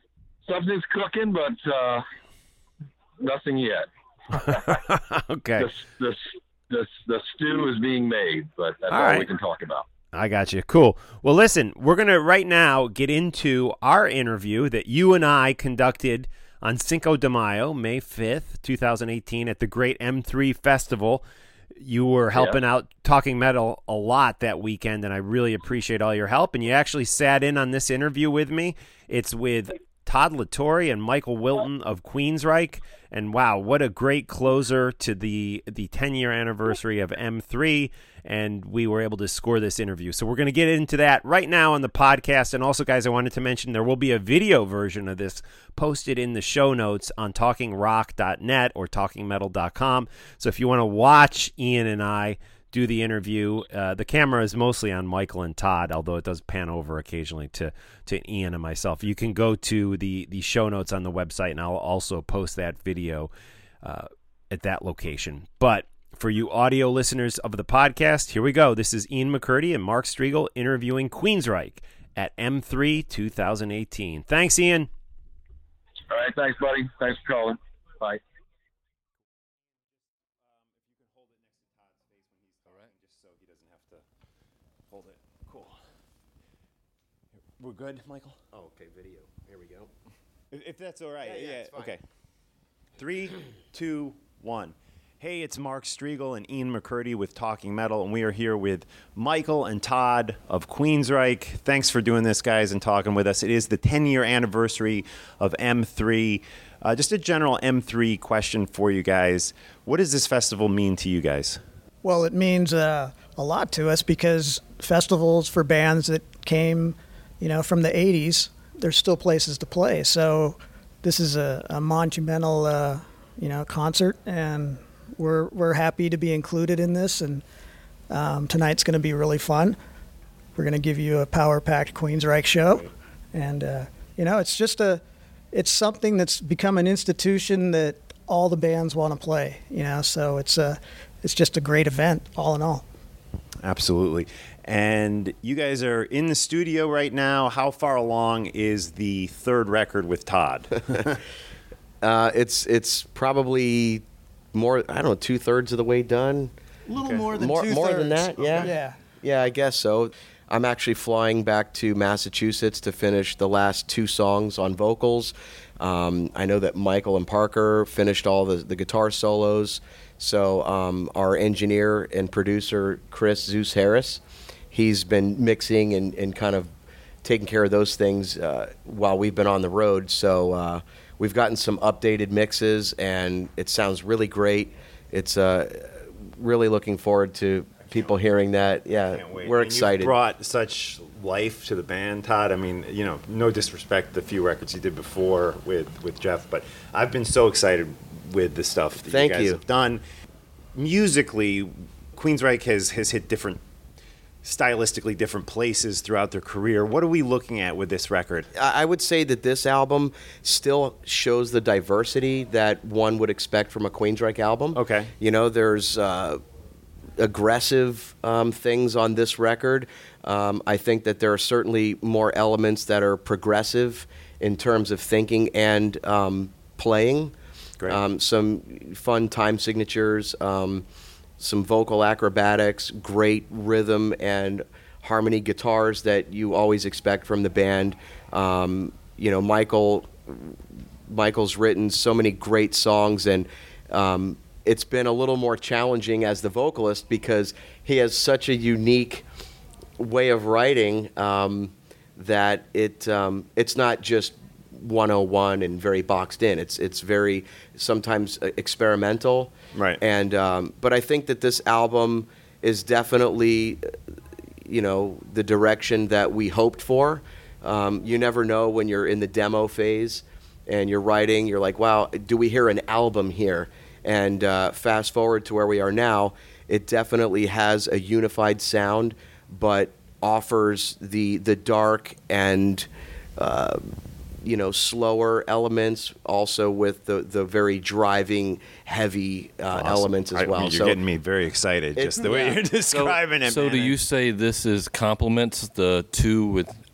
something's cooking, but uh, nothing yet. Okay. The, the, the, the stew is being made, but that's all, All right. we can talk about. I got you. Cool. Well, listen, we're going to right now get into our interview that you and I conducted on Cinco de Mayo, May fifth, twenty eighteen, at the Great M three Festival. You were helping Yeah. out Talking Metal a lot that weekend, and I really appreciate all your help. And you actually sat in on this interview with me. It's with Todd LaTorre and Michael Wilton of Queensryche. And wow, what a great closer to the the ten-year anniversary of M three. And we were able to score this interview. So we're going to get into that right now on the podcast. And also, guys, I wanted to mention there will be a video version of this posted in the show notes on talking rock dot net or talking metal dot com. So if you want to watch Ian and I do the interview, uh, the camera is mostly on Michael and Todd, although it does pan over occasionally to, to Ian and myself. You can go to the, the show notes on the website, and I'll also post that video uh, at that location. But for you audio listeners of the podcast, here we go. This is Ian McCurdy and Mark Strigl interviewing Queensryche at M three twenty eighteen. Thanks, Ian. All right, thanks, buddy. Thanks for calling. Bye. Hold it. Cool. We're good, Michael? Oh, okay, video. Here we go. If, if that's all right. Yeah, yeah, it's fine. Okay. Three, two, one. Hey, it's Mark Strigl and Ian McCurdy with Talking Metal, and we are here with Michael and Todd of Queensryche. Thanks for doing this, guys, and talking with us. It is the ten-year anniversary of M three. Uh, just a general M three question for you guys. What does this festival mean to you guys? Well, it means uh, a lot to us because festivals for bands that came, you know, from the eighties, there's still places to play. So this is a, a monumental, uh, you know, concert, and we're we're happy to be included in this. And um, tonight's going to be really fun. We're going to give you a power-packed Queensryche show, and uh, you know, it's just a, it's something that's become an institution that all the bands want to play. You know, so it's a, it's just a great event, all in all. Absolutely. And you guys are in the studio right now. How far along is the third record with Todd? uh, it's it's probably more, I don't know, two thirds of the way done. A little more than more, two more thirds. than that, yeah. Yeah. Yeah, I guess so. I'm actually flying back to Massachusetts to finish the last two songs on vocals. Um, I know that Michael and Parker finished all the, the guitar solos. So um, our engineer and producer, Chris Zeus Harris, he's been mixing and, and kind of taking care of those things uh, while we've been on the road. So uh, we've gotten some updated mixes, and it sounds really great. It's uh, really looking forward to people hearing that. Yeah, we're And excited. You brought such life to the band, Todd. I mean, you know, no disrespect to the few records you did before with, with Jeff, but I've been so excited with the stuff that Thank you guys you. have done. Musically, Queensryche has, has hit different, stylistically different places throughout their career. What are we looking at with this record? I I would say that this album still shows the diversity that one would expect from a Queensryche album. Okay. You know, there's uh, aggressive um, things on this record. Um, I think that there are certainly more elements that are progressive in terms of thinking and um, playing. Great. Um, some fun time signatures, um, some vocal acrobatics, great rhythm and harmony guitars that you always expect from the band. Um, you know, Michael, Michael's written so many great songs, and um, it's been a little more challenging as the vocalist because he has such a unique way of writing um, that it um, it's not just one oh one and very boxed in. It's it's very sometimes experimental. Right. And um, but I think that this album is definitely, you know, the direction that we hoped for. Um, you never know when you're in the demo phase and you're writing. You're like, wow, do we hear an album here? And uh, fast forward to where we are now, it definitely has a unified sound, but offers the the dark and uh, you know, slower elements, also with the, the very driving, heavy uh, Awesome. elements as I well. mean, you're so getting me very excited It- just the way yeah. you're describing it. So man. do you say this is complements the two with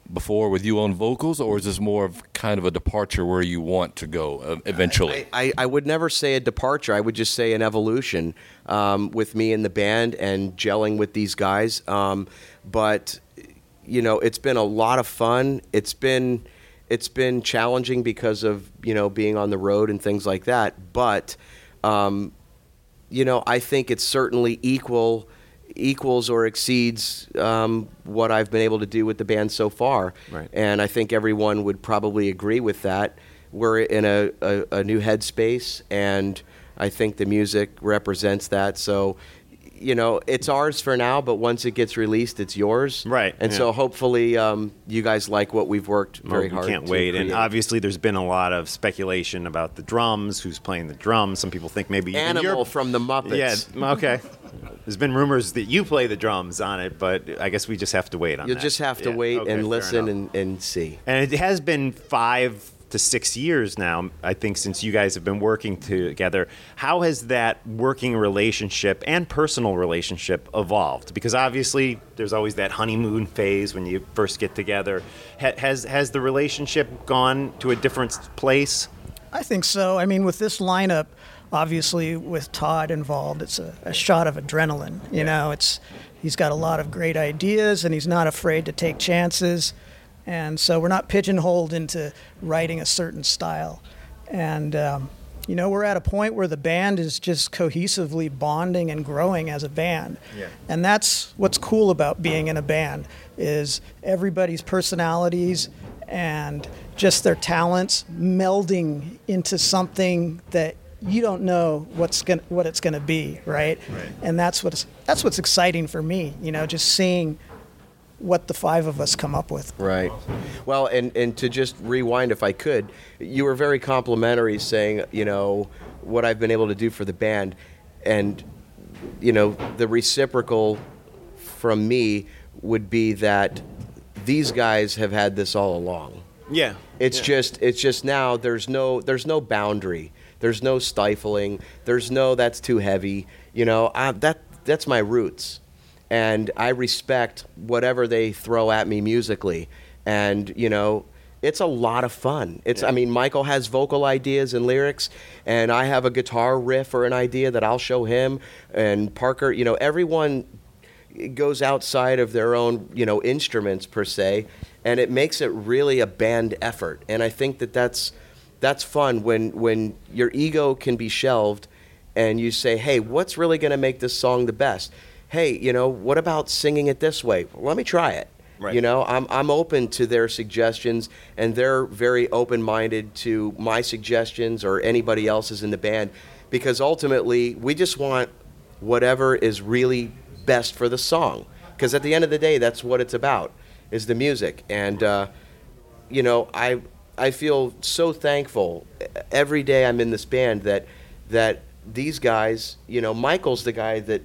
before with you on vocals, or is this more of kind of a departure where you want to go uh, eventually? I, I, I would never say a departure. I would just say an evolution um, with me in the band and gelling with these guys. Um, but, you know, it's been a lot of fun. It's been it's been challenging because of, you know, being on the road and things like that. But, um, you know, I think it's certainly equal equals or exceeds um, what I've been able to do with the band so far. Right. And I think everyone would probably agree with that. We're in a, a, a new headspace, and I think the music represents that. So, you know, it's ours for now, but once it gets released, it's yours. Right. And yeah. so hopefully um, you guys like what we've worked very well, hard we can't to wait. And create. obviously, there's been a lot of speculation about the drums, who's playing the drums. Some people think maybe even Animal you're- from the Muppets. Yeah, okay. There's been rumors that you play the drums on it, but I guess we just have to wait on You'll that. just have to Yeah, wait okay, and fair listen enough. and, and see. And it has been five to six years now, I think, since you guys have been working together. How has that working relationship and personal relationship evolved? Because obviously there's always that honeymoon phase when you first get together. Ha- has has the relationship gone to a different place? I think so. I mean, with this lineup, obviously with Todd involved, it's a, a shot of adrenaline. You Yeah. know, it's he's got a lot of great ideas, and he's not afraid to take chances. And so we're not pigeonholed into writing a certain style. And, um, you know, we're at a point where the band is just cohesively bonding and growing as a band. Yeah. And that's what's cool about being in a band, is everybody's personalities and just their talents melding into something that you don't know what's going what it's going to be, right? Right. And that's what's that's what's exciting for me, you know, just seeing what the five of us come up with. Right. Well, and, and to just rewind, if I could, you were very complimentary saying, you know, what I've been able to do for the band. And, you know, the reciprocal from me would be that these guys have had this all along. Yeah. It's Yeah. just it's just now there's no there's no boundary. There's no stifling. There's no that's too heavy. You know, I, that that's my roots. And I respect whatever they throw at me musically. And, you know, it's a lot of fun. It's I mean, Michael has vocal ideas and lyrics, and I have a guitar riff or an idea that I'll show him. And Parker, you know, everyone goes outside of their own, you know, instruments per se, and it makes it really a band effort. And I think that that's that's fun when when your ego can be shelved and you say, hey, what's really going to make this song the best? Hey, you know, what about singing it this way? Well, let me try it. Right. You know, I'm I'm open to their suggestions, and they're very open-minded to my suggestions or anybody else's in the band, because ultimately we just want whatever is really best for the song. Because at the end of the day, that's what it's about, is the music. And uh, you know, I I feel so thankful every day I'm in this band that that these guys, you know, Michael's the guy that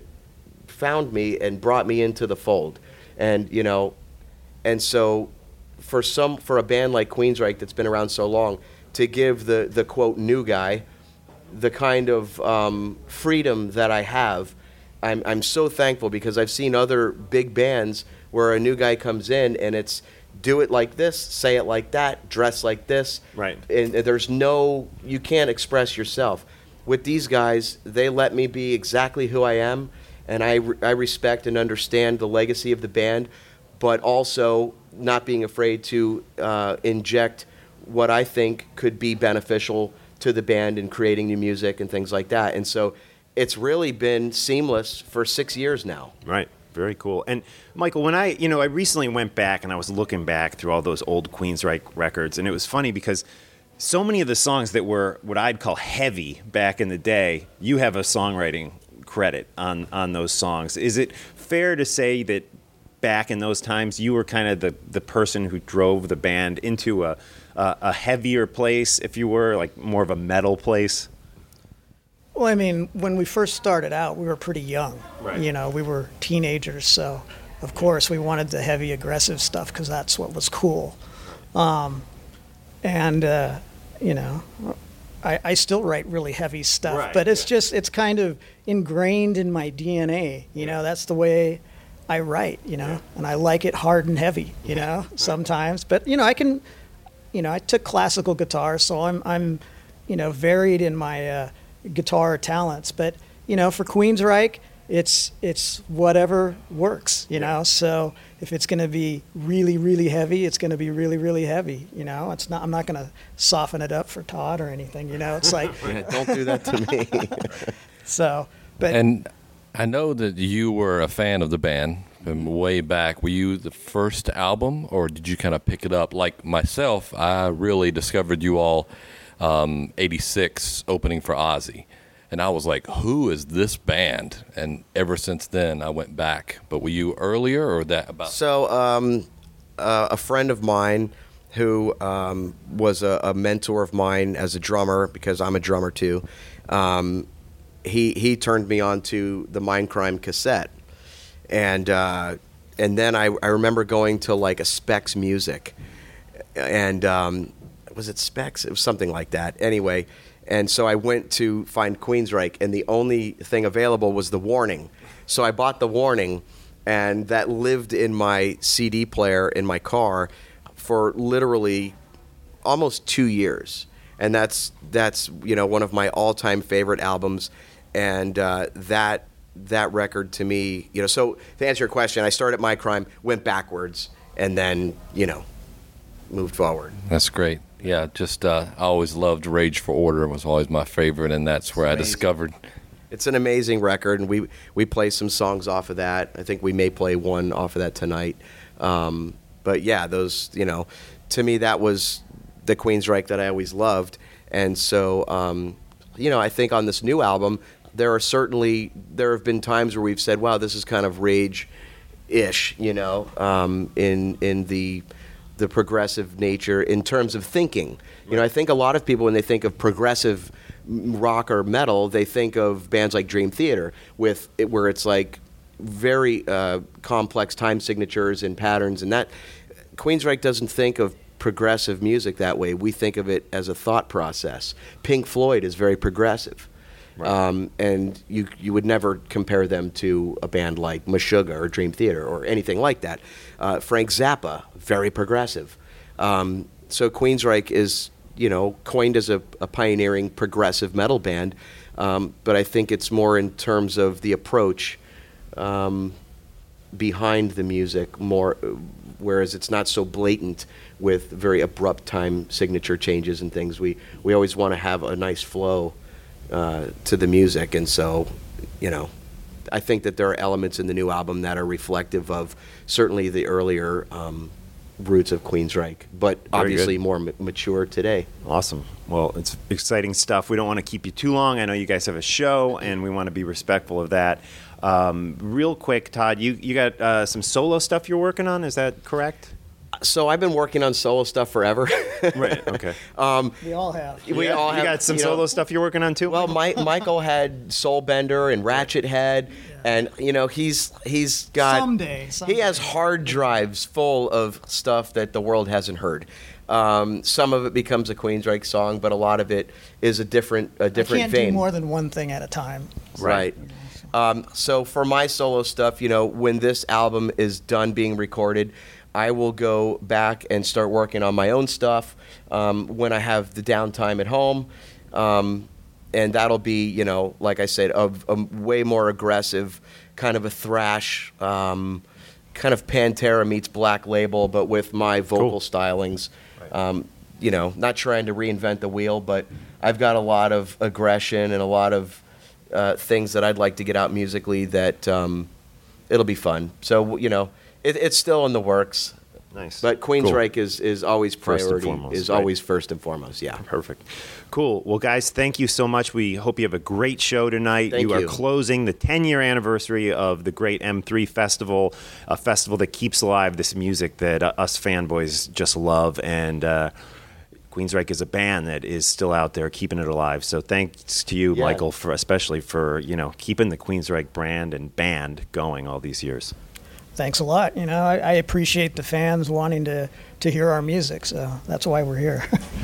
found me and brought me into the fold. And, you know, and so for some for a band like Queensryche that's been around so long, to give the, the quote new guy the kind of um, freedom that I have, I'm I'm so thankful, because I've seen other big bands where a new guy comes in and it's do it like this, say it like that, dress like this. Right. And there's no, you can't express yourself. With these guys, they let me be exactly who I am, and I, re- I respect and understand the legacy of the band, but also not being afraid to uh, inject what I think could be beneficial to the band in creating new music and things like that. And so it's really been seamless for six years now. Right. Very cool. And Michael, when I, you know, I recently went back and I was looking back through all those old Queensryche records, and it was funny because so many of the songs that were what I'd call heavy back in the day, you have a songwriting credit on, on those songs. Is it fair to say that back in those times you were kind of the, the person who drove the band into a, a, a heavier place, if you were, like more of a metal place? Well, I mean, when we first started out, we were pretty young. Right. You know, we were teenagers, so of course we wanted the heavy, aggressive stuff because that's what was cool. Um, and, uh, you know, I, I still write really heavy stuff, Right, but it's yeah. just, it's kind of ingrained in my D N A. You know, that's the way I write, you know, and I like it hard and heavy, you know, sometimes. But you know, I can, you know, I took classical guitar, so I'm I'm, you know, varied in my uh, guitar talents. But you know, for Queensryche, it's it's whatever works, you know. So if it's going to be really really heavy, it's going to be really really heavy, you know. It's not. I'm not going to soften it up for Todd or anything, you know. It's like yeah, don't do that to me. So, but and I know that you were a fan of the band from way back. Were you the first album, or did you kind of pick it up? Like myself, I really discovered you all um, eighty-six opening for Ozzy. And I was like, who is this band? And ever since then, I went back. But were you earlier or that about? So um, uh, a friend of mine who um, was a, a mentor of mine as a drummer, because I'm a drummer too, um, he he turned me on to the Mindcrime cassette. And uh, and then I, I remember going to like a Specs Music. And um, was it Specs? It was something like that. Anyway. And so I went to find Queensryche, and the only thing available was the Warning. So I bought the Warning, and that lived in my C D player in my car for literally almost two years. And that's that's you know one of my all-time favorite albums, and uh, that that record to me, you know. So to answer your question, I started Mindcrime, went backwards, and then you know moved forward. That's great. Yeah, just uh, I always loved Rage for Order. It was always my favorite, and that's where I discovered. It's an amazing record, and we we play some songs off of that. I think we may play one off of that tonight. Um, but yeah, those, you know, to me that was the Queensryche that I always loved. And so, um, you know, I think on this new album, there are certainly, there have been times where we've said, wow, this is kind of Rage-ish, you know, um, in in the... the progressive nature in terms of thinking. You know, I think a lot of people, when they think of progressive rock or metal, they think of bands like Dream Theater, with it, where it's like very uh, complex time signatures and patterns, and that Queensryche doesn't think of progressive music that way. We think of it as a thought process. Pink Floyd is very progressive. Right. Um, and you you would never compare them to a band like Meshuggah or Dream Theater or anything like that. Uh, Frank Zappa, very progressive. Um, so Queensryche is, you know, coined as a, a pioneering progressive metal band, um, but I think it's more in terms of the approach um, behind the music, more, whereas it's not so blatant with very abrupt time signature changes and things. We we always want to have a nice flow Uh, to the music, and so, you know, I think that there are elements in the new album that are reflective of certainly the earlier um, roots of Queensryche, but Very obviously good. more m- mature today. Awesome. Well, it's exciting stuff. We don't want to keep you too long. I know you guys have a show, and we want to be respectful of that. Um, real quick, Todd, you, you got uh, some solo stuff you're working on, is that correct? So I've been working on solo stuff forever. Right, okay. Um, we all have. We Yeah, all you have. got some you know, solo stuff you're working on too? Well, My, Michael had Soulbender and Ratchet Head, and you know he's he's got Someday, someday. he has hard drives full of stuff that the world hasn't heard. Um, some of it becomes a Queensryche song, but a lot of it is a different a different I can't vein. do more than one thing at a time. Right. Um, so for my solo stuff, you know, when this album is done being recorded, I will go back and start working on my own stuff um, when I have the downtime at home. Um, and that'll be, you know, like I said, a, a way more aggressive, kind of a thrash, um, kind of Pantera meets Black Label, but with my vocal Cool. stylings. Um, you know, not trying to reinvent the wheel, but I've got a lot of aggression and a lot of uh, things that I'd like to get out musically that um, it'll be fun. So, you know, it, it's still in the works. Nice. But Queensryche is, is always First and priority, foremost, is right. always first and foremost, yeah. Perfect. Cool. Well, guys, thank you so much. We hope you have a great show tonight. Thank you are you. closing the ten-year anniversary of the great M three Festival, a festival that keeps alive this music that uh, us fanboys just love. And uh, Queensryche is a band that is still out there keeping it alive. So thanks to you, Yeah. Michael, for especially for, you know, keeping the Queensryche brand and band going all these years. Thanks a lot. You know, I, I appreciate the fans wanting to, to hear our music, so that's why we're here.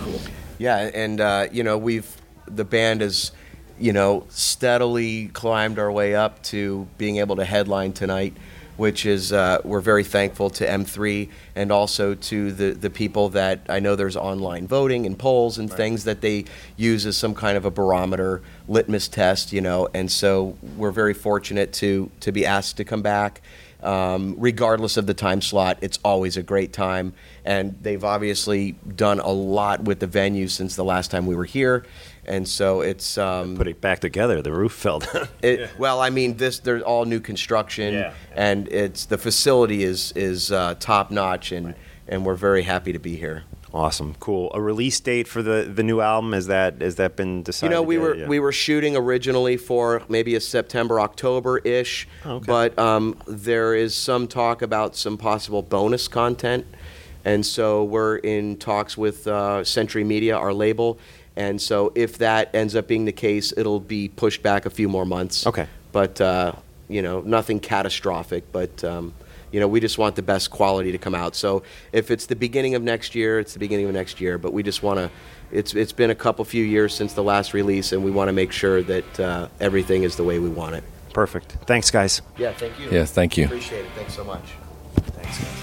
Yeah, and, uh, you know, we've, the band has, you know, steadily climbed our way up to being able to headline tonight which is uh, we're very thankful to M three and also to the, the people that I know there's online voting and polls and right. things that they use as some kind of a barometer, litmus test, you know, and so we're very fortunate to to be asked to come back. Um, regardless of the time slot, it's always a great time, and they've obviously done a lot with the venue since the last time we were here, and so it's um, put it back together. The roof fell down. it, yeah. Well, I mean, this they're all new construction, yeah. and it's the facility is is uh, top notch, and right. and we're very happy to be here. Awesome, cool. A release date for the, the new album, has that has that been decided? You know, we yet? were yeah. we were shooting originally for maybe a September, October-ish, oh, okay. but um, there is some talk about some possible bonus content, and so we're in talks with uh, Century Media, our label, and so if that ends up being the case, it'll be pushed back a few more months. Okay. But, uh, you know, nothing catastrophic, but... Um, You know, we just want the best quality to come out. So if it's the beginning of next year, it's the beginning of next year. But we just want to. It's it's been a couple few years since the last release, and we want to make sure that uh, everything is the way we want it. Perfect. Thanks, guys. Yeah, thank you. Yes, thank you. Appreciate it. Thanks so much. Thanks, guys.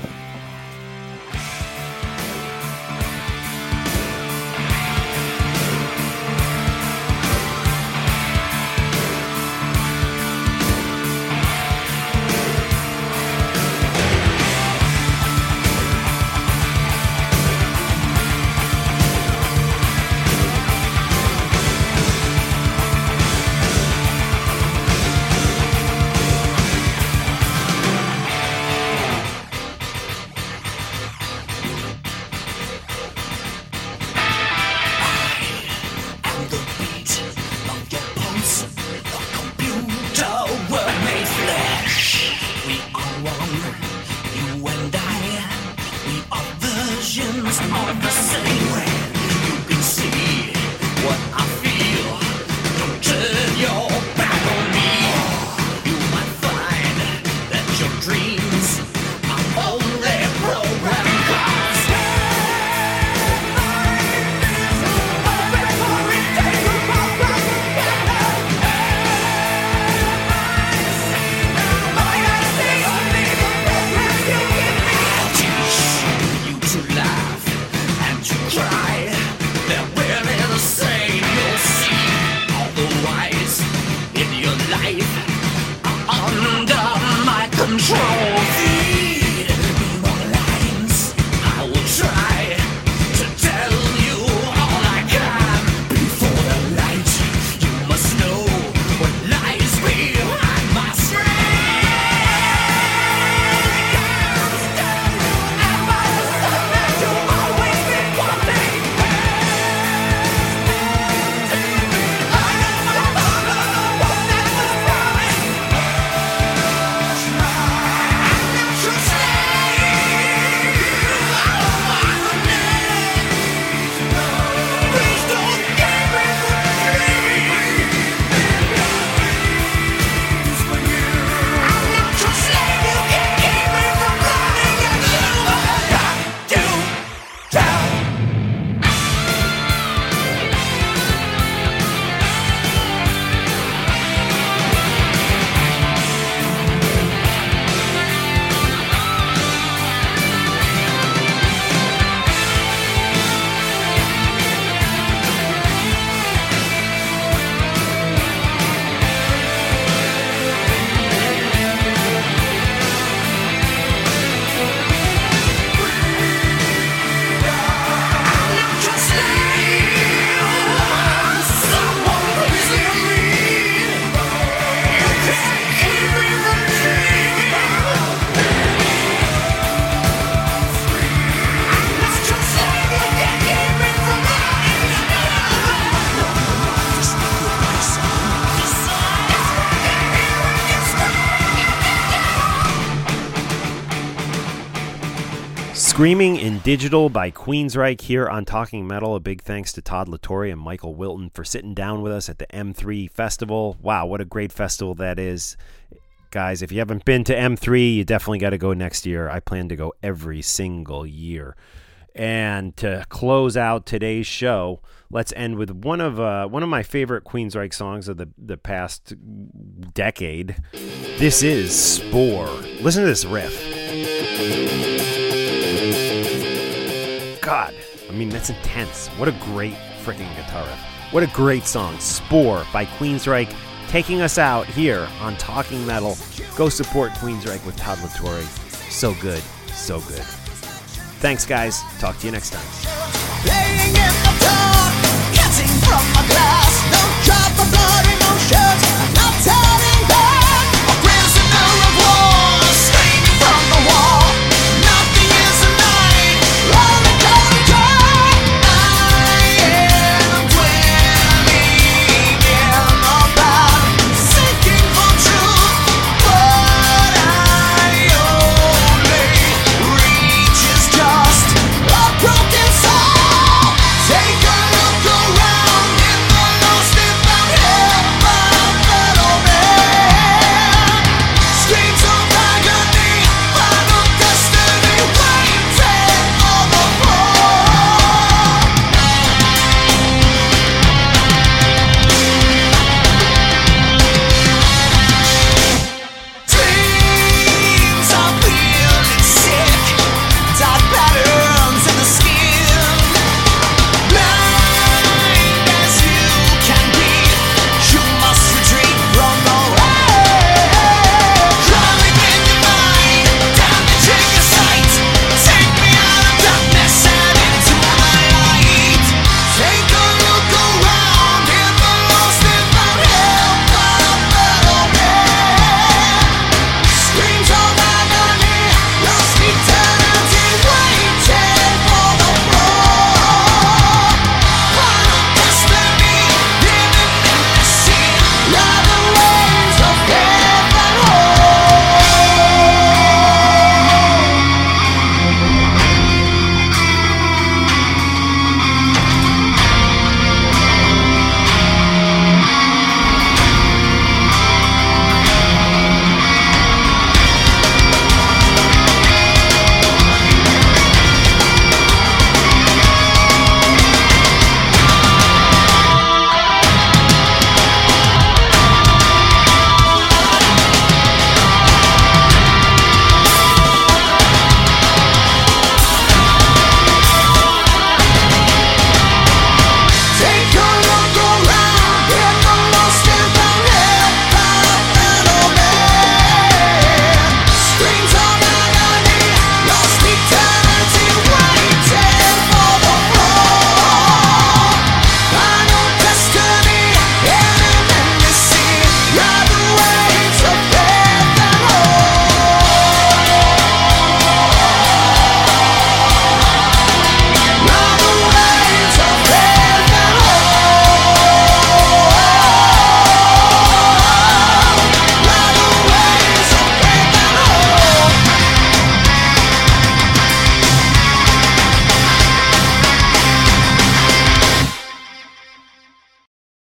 Screaming in Digital by Queensryche here on Talking Metal. A big thanks to Todd LaTorre and Michael Wilton for sitting down with us at the M three Festival. Wow, what a great festival that is. Guys, if you haven't been to M three, you definitely got to go next year. I plan to go every single year. And to close out today's show, let's end with one of uh, one of my favorite Queensryche songs of the, the past decade. This is Spore. Listen to this riff. God, I mean, that's intense. What a great freaking guitar riff. What a great song. Spore by Queensryche, taking us out here on Talking Metal. Go support Queensryche with Todd LaTorre. So good, so good. Thanks, guys. Talk to you next time. Laying in the dark, catching from my cloud.